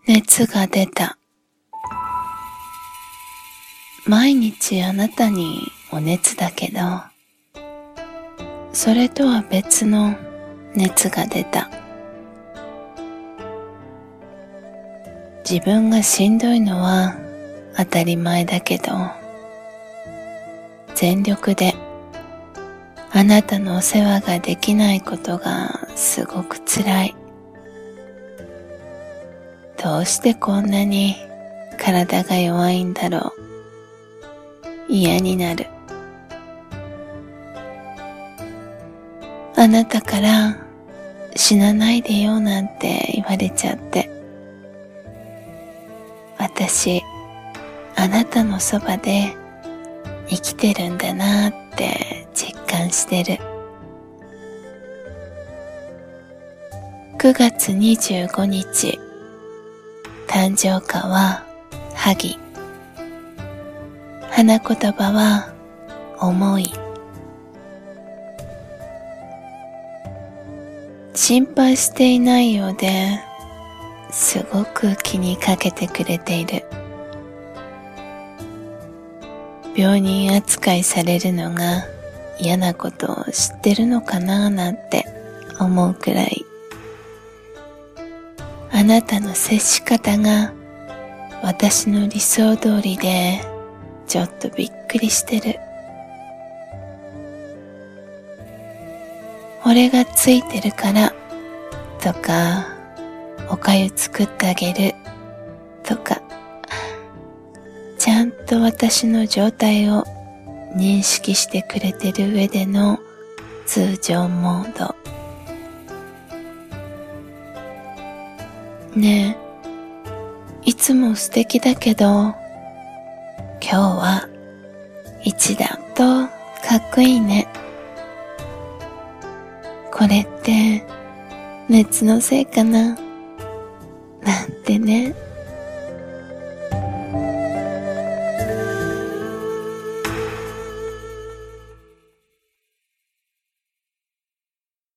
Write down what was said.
熱が出た。毎日あなたにお熱だけど、それとは別の熱が出た。自分がしんどいのは当たり前だけど、全力であなたのお世話ができないことがすごくつらい。どうしてこんなに体が弱いんだろう。嫌になる。あなたから死なないでよなんて言われちゃって。私、あなたのそばで生きてるんだなって実感してる。9月25日、誕生花は萩。花言葉は思い。心配していないようですごく気にかけてくれている。病人扱いされるのが嫌なことを知ってるのかななんて思うくらい。あなたの接し方が私の理想通りでちょっとびっくりしてる。俺がついてるからとか、おかゆ作ってあげるとか、ちゃんと私の状態を認識してくれてる上での通常モード。ねえ、いつも素敵だけど、今日は一段とかっこいいね。これって熱のせいかななんてね。